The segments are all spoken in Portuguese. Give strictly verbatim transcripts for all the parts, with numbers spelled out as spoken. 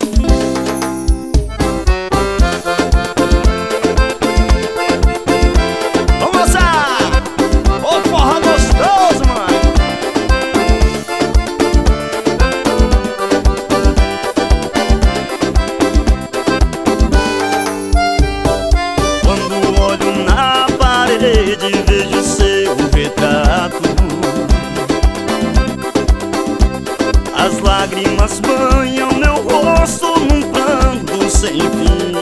Vejo seu retrato, as lágrimas banham meu rosto num pranto sem fim.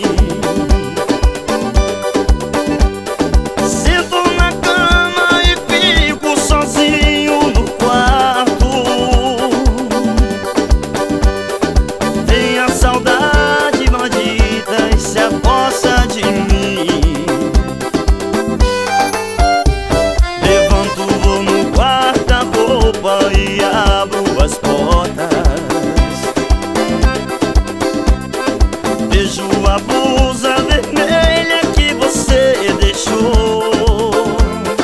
Sento na cama e fico sozinho no quarto. Vem a saudade maldita e se aposta de mim. E abro as portas, vejo a blusa vermelha que você deixou.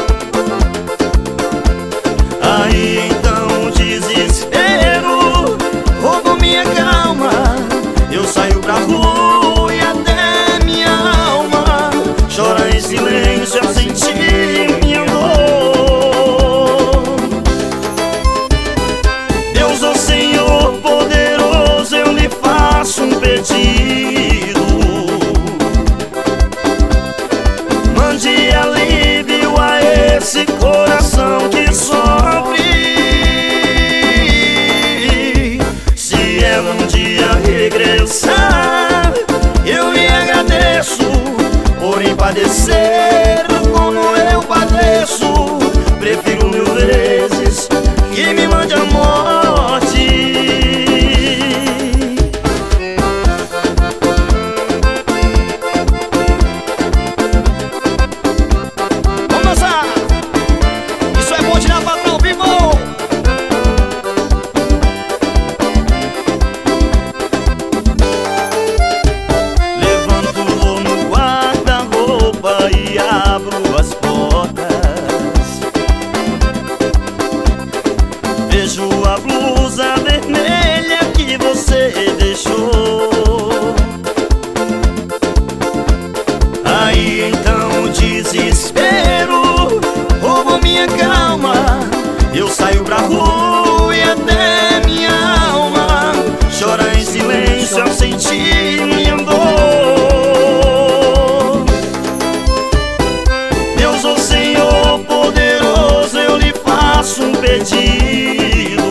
Aí então o desespero roubou minha calma. Eu saio pra rua e até minha alma chora em silêncio a sentir minha dor. Um pedido, mande alívio a esse coração que sofre. Se ela um dia regressar, eu lhe agradeço por padecer como eu padeço. Prefiro mil vezes que me mande a morte. E abro as portas, vejo a blusa vermelha que você deixou. Aí então o desespero roubou minha calma. Eu saio pra rua e até minha alma chora em silêncio ao sentir minha dor. Um pedido,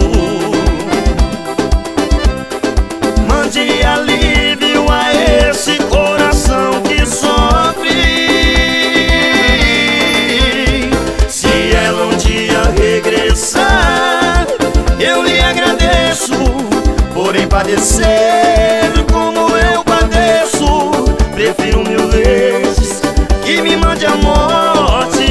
mande alívio a esse coração que sofre. Se ela um dia regressar, eu lhe agradeço por padecer como eu padeço. Prefiro mil vezes que me mande a morte.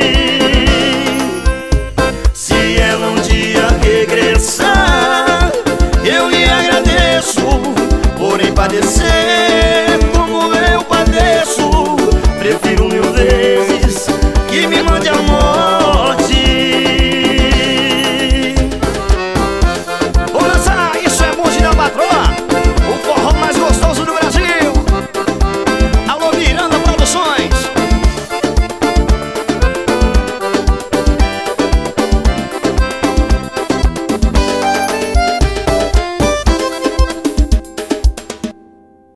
Eu lhe agradeço por padecer como eu padeço. Prefiro mil vezes que me mande a morte.